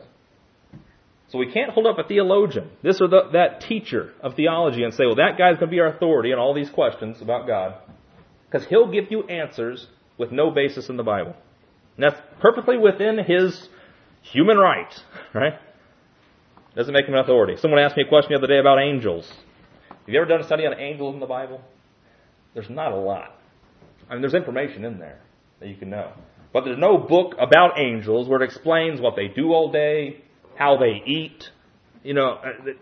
So we can't hold up a theologian, this or the, that teacher of theology, and say, well, that guy's going to be our authority on all these questions about God. Because he'll give you answers with no basis in the Bible. And that's perfectly within his human right, right? Doesn't make him an authority. Someone asked me a question the other day about angels. Have you ever done a study on angels in the Bible? There's not a lot. I mean, there's information in there that you can know. But there's no book about angels where it explains what they do all day, how they eat. You know,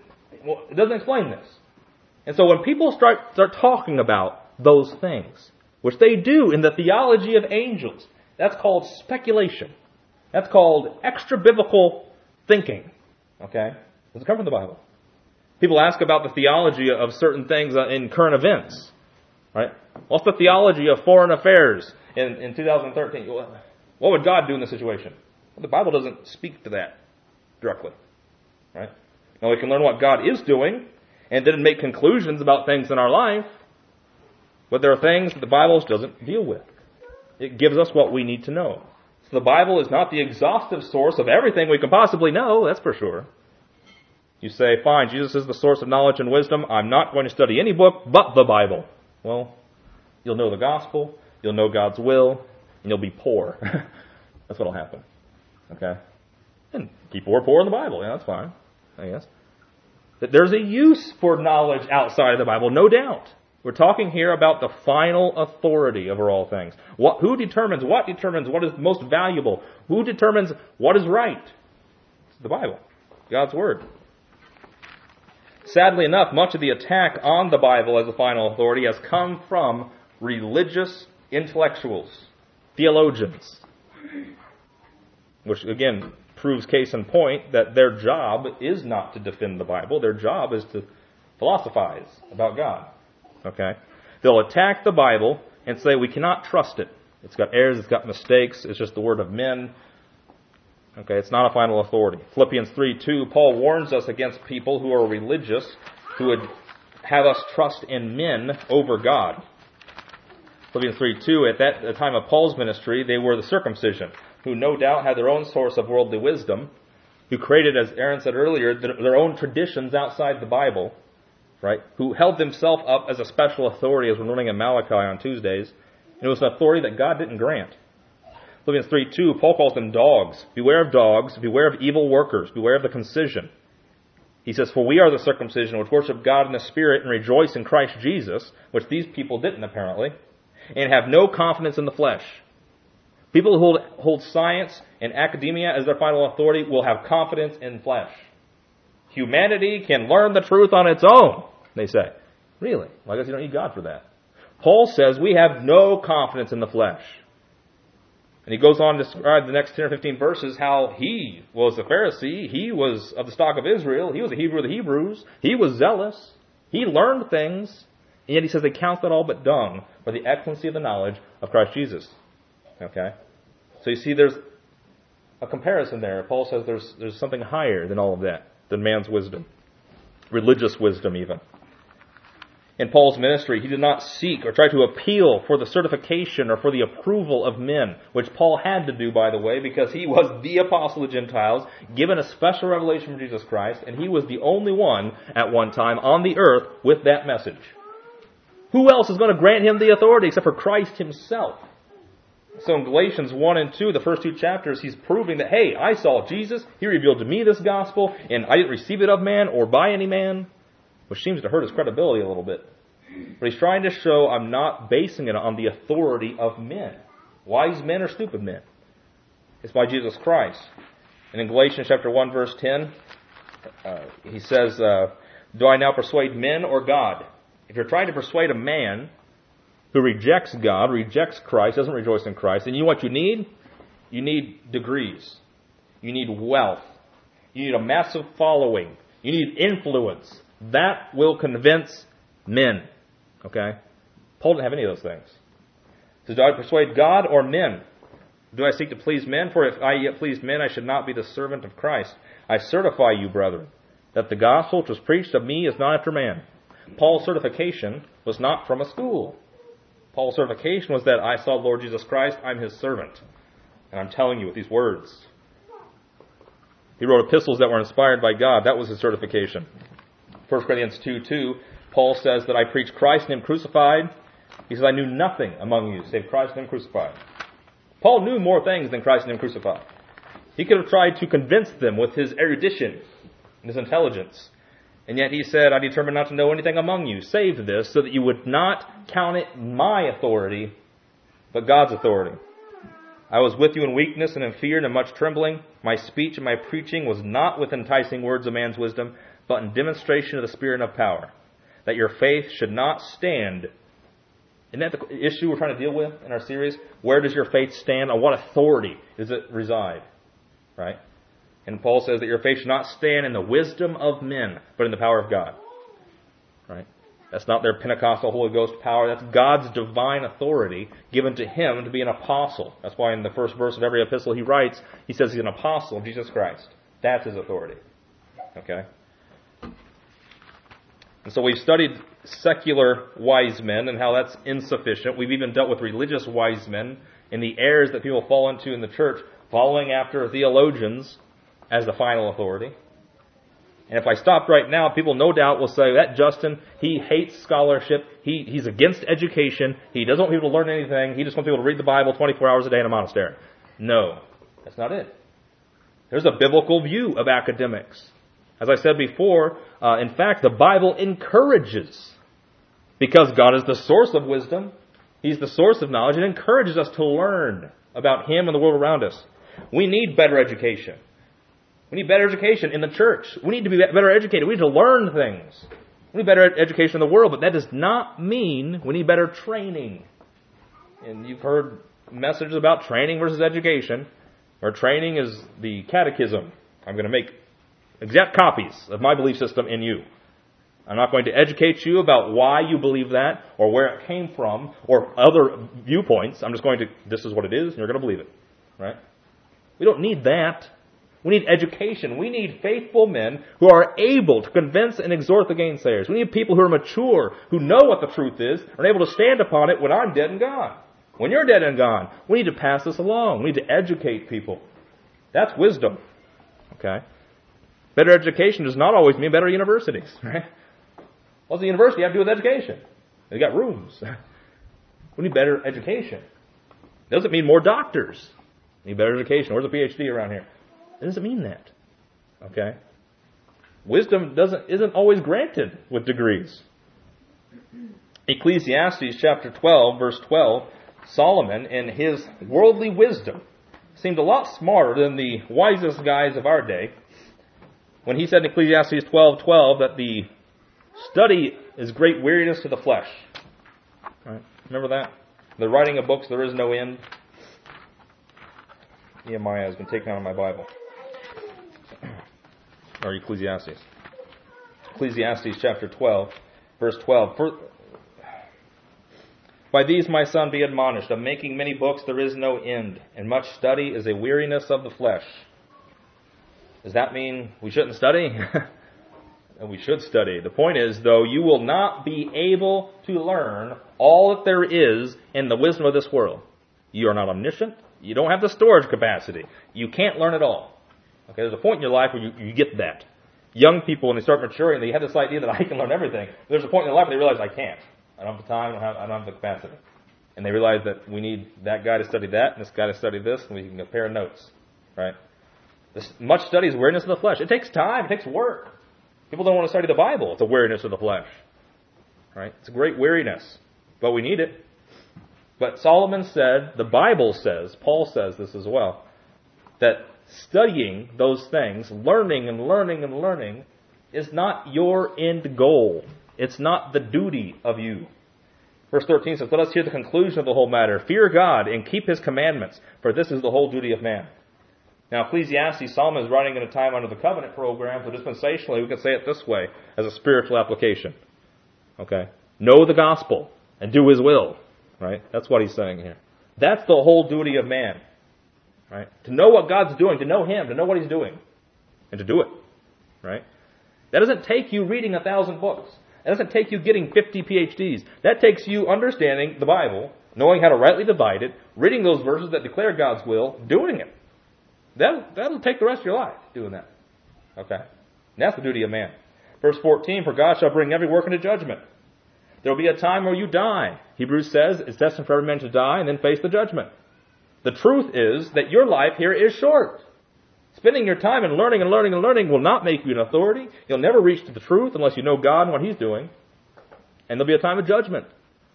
it doesn't explain this. And so when people start, start talking about those things, which they do in the theology of angels, that's called speculation. That's called extra-biblical thinking. Okay? Does it come from the Bible? People ask about the theology of certain things in current events. Right? What's the theology of foreign affairs in, in two thousand thirteen? What would God do in this situation? Well, the Bible doesn't speak to that directly. Right? Now we can learn what God is doing and then make conclusions about things in our life. But there are things that the Bible doesn't deal with. It gives us what we need to know. So the Bible is not the exhaustive source of everything we can possibly know, that's for sure. You say, fine, Jesus is the source of knowledge and wisdom. I'm not going to study any book but the Bible. Well, you'll know the gospel, you'll know God's will, and you'll be poor. That's what will happen. Okay? And people were poor in the Bible. Yeah, that's fine, I guess. That there's a use for knowledge outside of the Bible, no doubt. We're talking here about the final authority over all things. What, who determines what determines what is most valuable? Who determines what is right? It's the Bible, God's Word. Sadly enough, much of the attack on the Bible as the final authority has come from religious intellectuals, theologians, which again proves case in point that their job is not to defend the Bible. Their job is to philosophize about God. Okay? They'll attack the Bible and say we cannot trust it. It's got errors, it's got mistakes, it's just the word of men. Okay, it's not a final authority. Philippians three two, Paul warns us against people who are religious, who would have us trust in men over God. Philippians three two, at that at the time of Paul's ministry, they were the circumcision, who no doubt had their own source of worldly wisdom, who created, as Aaron said earlier, their own traditions outside the Bible, right? Who held themselves up as a special authority, as we're learning in Malachi on Tuesdays. And it was an authority that God didn't grant. Philippians three two, Paul calls them dogs. Beware of dogs, beware of evil workers, beware of the concision. He says, for we are the circumcision which worship God in the Spirit and rejoice in Christ Jesus, which these people didn't apparently, and have no confidence in the flesh. People who hold, hold science and academia as their final authority will have confidence in flesh. Humanity can learn the truth on its own, they say. Really? Well, I guess you don't need God for that. Paul says we have no confidence in the flesh. And he goes on to describe the next ten or fifteen verses how he was a Pharisee. He was of the stock of Israel. He was a Hebrew of the Hebrews. He was zealous. He learned things. And yet he says they count that all but dung for the excellency of the knowledge of Christ Jesus. Okay? So you see there's a comparison there. Paul says there's, there's something higher than all of that, than man's wisdom. Religious wisdom even. In Paul's ministry, he did not seek or try to appeal for the certification or for the approval of men, which Paul had to do, by the way, because he was the apostle of the Gentiles, given a special revelation from Jesus Christ, and he was the only one at one time on the earth with that message. Who else is going to grant him the authority except for Christ himself? So in Galatians one and two, the first two chapters, he's proving that, hey, I saw Jesus, he revealed to me this gospel, and I didn't receive it of man or by any man, which seems to hurt his credibility a little bit. But he's trying to show I'm not basing it on the authority of men. Wise men or stupid men. It's by Jesus Christ. And in Galatians chapter one, verse ten, uh, he says, uh, do I now persuade men or God? If you're trying to persuade a man who rejects God, rejects Christ, doesn't rejoice in Christ, then you know what you need? You need degrees. You need wealth. You need a massive following. You need influence. That will convince men. Okay? Paul didn't have any of those things. So do I persuade God or men? Do I seek to please men? For if I yet please men, I should not be the servant of Christ. I certify you, brethren, that the gospel which was preached of me is not after man. Paul's certification was not from a school. Paul's certification was that I saw the Lord Jesus Christ, I'm his servant. And I'm telling you with these words. He wrote epistles that were inspired by God. That was his certification. First Corinthians two two, Paul says that I preach Christ and him crucified. He says, I knew nothing among you save Christ and him crucified. Paul knew more things than Christ and him crucified. He could have tried to convince them with his erudition and his intelligence. And yet he said, I determined not to know anything among you save this, so that you would not count it my authority, but God's authority. I was with you in weakness and in fear and in much trembling. My speech and my preaching was not with enticing words of man's wisdom, but in demonstration of the Spirit and of power, that your faith should not stand. Isn't that the issue we're trying to deal with in our series? Where does your faith stand? On what authority does it reside? Right? And Paul says that your faith should not stand in the wisdom of men, but in the power of God. Right? That's not their Pentecostal Holy Ghost power. That's God's divine authority given to him to be an apostle. That's why in the first verse of every epistle he writes, he says he's an apostle of Jesus Christ. That's his authority. Okay? And so we've studied secular wise men and how that's insufficient. We've even dealt with religious wise men and the errors that people fall into in the church, following after theologians as the final authority. And if I stopped right now, people no doubt will say, that Justin, he hates scholarship, he, he's against education, he doesn't want people to learn anything, he just wants people to read the Bible twenty-four hours a day in a monastery. No, that's not it. There's a biblical view of academics. As I said before, uh, in fact, the Bible encourages, because God is the source of wisdom, he's the source of knowledge, it encourages us to learn about him and the world around us. We need better education. We need better education in the church. We need to be better educated. We need to learn things. We need better education in the world, but that does not mean we need better training. And you've heard messages about training versus education, where training is the catechism. I'm going to make exact copies of my belief system in you. I'm not going to educate you about why you believe that, or where it came from, or other viewpoints. I'm just going to, this is what it is, and you're going to believe it. Right? We don't need that. We need education. We need faithful men who are able to convince and exhort the gainsayers. We need people who are mature, who know what the truth is, and are able to stand upon it when I'm dead and gone. When you're dead and gone, we need to pass this along. We need to educate people. That's wisdom. Okay? Better education does not always mean better universities. Right? What's the university have to do with education? They got rooms. We need better education. It doesn't mean more doctors. Need better education. Where's a P H D around here? It doesn't mean that. Okay? Wisdom doesn't isn't always granted with degrees. Ecclesiastes chapter twelve, verse twelve, Solomon, in his worldly wisdom, seemed a lot smarter than the wisest guys of our day when he said in Ecclesiastes twelve twelve that the study is great weariness to the flesh. Right? Remember that? The writing of books, there is no end. Nehemiah has been taken out of my Bible. Or Ecclesiastes. Ecclesiastes chapter twelve, verse twelve. For, By these, my son, be admonished. Of making many books there is no end, and much study is a weariness of the flesh. Does that mean we shouldn't study? We should study. The point is, though, you will not be able to learn all that there is in the wisdom of this world. You are not omniscient. You don't have the storage capacity. You can't learn it all. Okay, there's a point in your life where you, you get that. Young people, when they start maturing, they have this idea that I can learn everything. There's a point in their life where they realize I can't. I don't have the time, I don't have, I don't have the capacity. And they realize that we need that guy to study that, and this guy to study this, and we can compare notes. Right? This, much study is weariness of the flesh. It takes time, it takes work. People don't want to study the Bible. It's a weariness of the flesh. Right? It's a great weariness. But we need it. But Solomon said, the Bible says, Paul says this as well, that studying those things, learning and learning and learning, is not your end goal. It's not the duty of you. Verse thirteen says, let us hear the conclusion of the whole matter. Fear God and keep His commandments, for this is the whole duty of man. Now, Ecclesiastes, Solomon is writing in a time under the covenant program, so dispensationally, we can say it this way, as a spiritual application. Okay? Know the gospel and do His will. Right? That's what he's saying here. That's the whole duty of man. Right? To know what God's doing, to know Him, to know what He's doing, and to do it. Right? That doesn't take you reading a thousand books. That doesn't take you getting fifty P H Ds. That takes you understanding the Bible, knowing how to rightly divide it, reading those verses that declare God's will, doing it. That'll, that'll take the rest of your life, doing that. Okay? And that's the duty of man. Verse fourteen, for God shall bring every work into judgment. There will be a time where you die. Hebrews says it's destined for every man to die and then face the judgment. The truth is that your life here is short. Spending your time in learning and learning and learning will not make you an authority. You'll never reach to the truth unless you know God and what He's doing. And there'll be a time of judgment.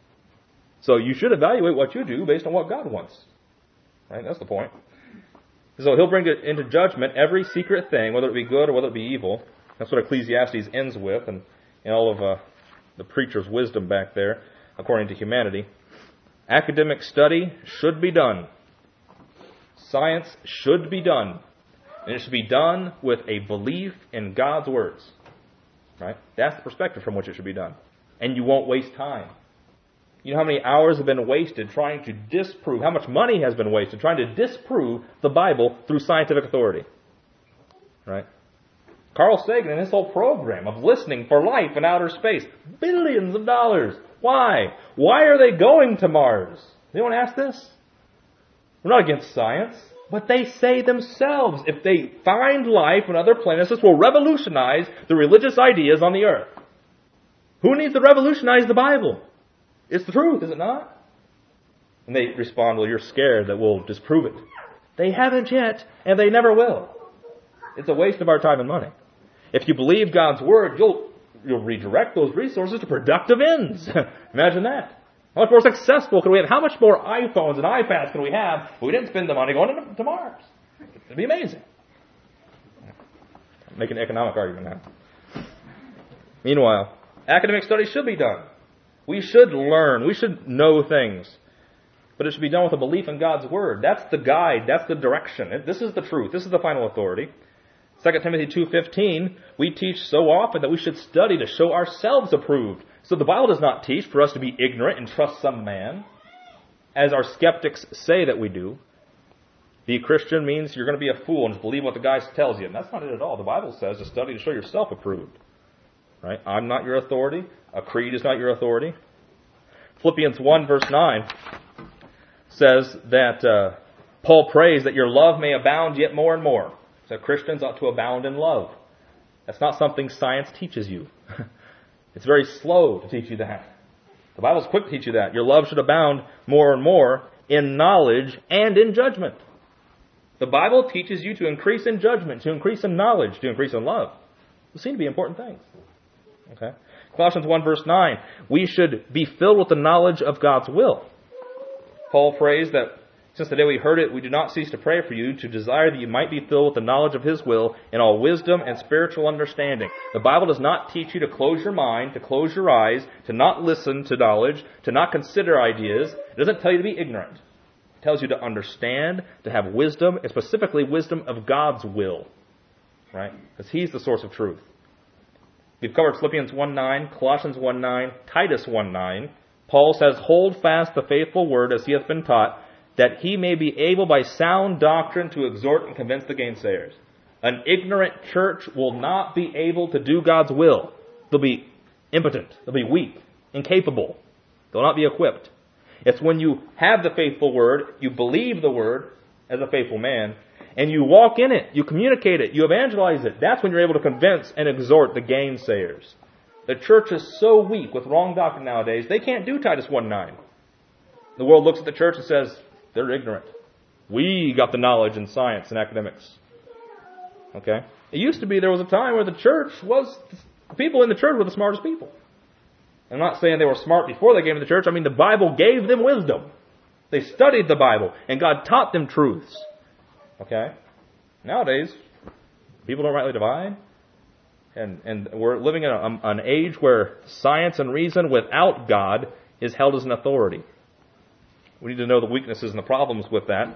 So you should evaluate what you do based on what God wants. Right? That's the point. So He'll bring it into judgment every secret thing, whether it be good or whether it be evil. That's what Ecclesiastes ends with, and in all of uh, the preacher's wisdom back there, according to humanity. Academic study should be done. Science should be done. And it should be done with a belief in God's words. Right? That's the perspective from which it should be done. And you won't waste time. You know how many hours have been wasted trying to disprove, how much money has been wasted trying to disprove the Bible through scientific authority. Right? Carl Sagan and his whole program of listening for life in outer space. Billions of dollars. Why? Why are they going to Mars? Anyone ask this? We're not against science. But they say themselves, if they find life on other planets, this will revolutionize the religious ideas on the earth. Who needs to revolutionize the Bible? It's the truth, is it not? And they respond, well, you're scared that we'll disprove it. They haven't yet, and they never will. It's a waste of our time and money. If you believe God's Word, you'll, you'll redirect those resources to productive ends. Imagine that. How much more successful could we have? How much more iPhones and iPads could we have if we didn't spend the money going to Mars? It'd be amazing. I'm making an economic argument now. Meanwhile, academic study should be done. We should learn. We should know things. But it should be done with a belief in God's Word. That's the guide. That's the direction. This is the truth. This is the final authority. Second Timothy two fifteen, we teach so often that we should study to show ourselves approved. So the Bible does not teach for us to be ignorant and trust some man, as our skeptics say that we do. Be a Christian means you're going to be a fool and just believe what the guy tells you. And that's not it at all. The Bible says to study to show yourself approved. Right? I'm not your authority. A creed is not your authority. Philippians one verse nine says that uh, Paul prays that your love may abound yet more and more. So Christians ought to abound in love. That's not something science teaches you. It's very slow to teach you that. The Bible's quick to teach you that. Your love should abound more and more in knowledge and in judgment. The Bible teaches you to increase in judgment, to increase in knowledge, to increase in love. Those seem to be important things. Okay. Colossians one verse nine, we should be filled with the knowledge of God's will. Paul prays that since the day we heard it, we do not cease to pray for you, to desire that you might be filled with the knowledge of His will in all wisdom and spiritual understanding. The Bible does not teach you to close your mind, to close your eyes, to not listen to knowledge, to not consider ideas. It doesn't tell you to be ignorant. It tells you to understand, to have wisdom, and specifically wisdom of God's will. Right? Because He's the source of truth. We've covered Philippians one nine, Colossians one nine, Titus one nine. Paul says, hold fast the faithful word as he hath been taught, that he may be able by sound doctrine to exhort and convince the gainsayers. An ignorant church will not be able to do God's will. They'll be impotent. They'll be weak, incapable. They'll not be equipped. It's when you have the faithful word, you believe the word as a faithful man, and you walk in it, you communicate it, you evangelize it. That's when you're able to convince and exhort the gainsayers. The church is so weak with wrong doctrine nowadays, they can't do Titus one nine. The world looks at the church and says, they're ignorant. We got the knowledge in science and academics. Okay? It used to be there was a time where the church was, the people in the church were the smartest people. I'm not saying they were smart before they came to the church. I mean, the Bible gave them wisdom. They studied the Bible, and God taught them truths. Okay? Nowadays, people don't rightly divide. And, and we're living in a, an age where science and reason without God is held as an authority. We need to know the weaknesses and the problems with that.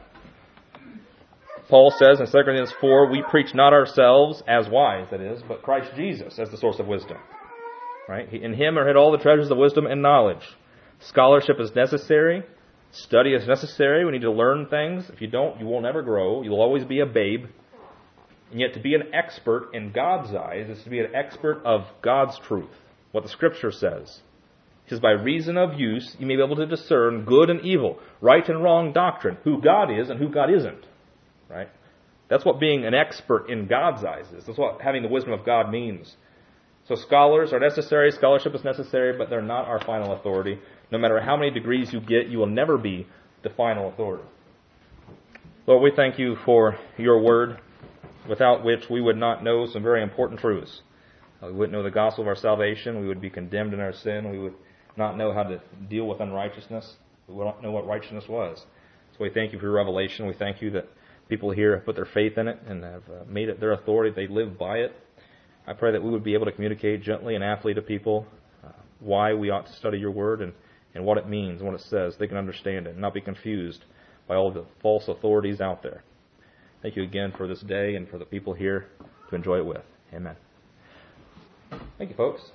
Paul says in Second Corinthians four, we preach not ourselves as wise, that is, but Christ Jesus as the source of wisdom. Right? In Him are hid all the treasures of wisdom and knowledge. Scholarship is necessary. Study is necessary. We need to learn things. If you don't, you will never grow. You'll always be a babe. And yet to be an expert in God's eyes is to be an expert of God's truth, what the Scripture says. He says, by reason of use, you may be able to discern good and evil, right and wrong doctrine, who God is and who God isn't. Right? That's what being an expert in God's eyes is. That's what having the wisdom of God means. So scholars are necessary, scholarship is necessary, but they're not our final authority. No matter how many degrees you get, you will never be the final authority. Lord, we thank you for your word, without which we would not know some very important truths. We wouldn't know the gospel of our salvation. We would be condemned in our sin. We would not know how to deal with unrighteousness. We would not know what righteousness was. So we thank you for your revelation. We thank you that people here have put their faith in it and have made it their authority. They live by it. I pray that we would be able to communicate gently and aptly to people uh, why we ought to study your word and, and what it means and what it says. They can understand it and not be confused by all the false authorities out there. Thank you again for this day and for the people here to enjoy it with. Amen. Thank you, folks.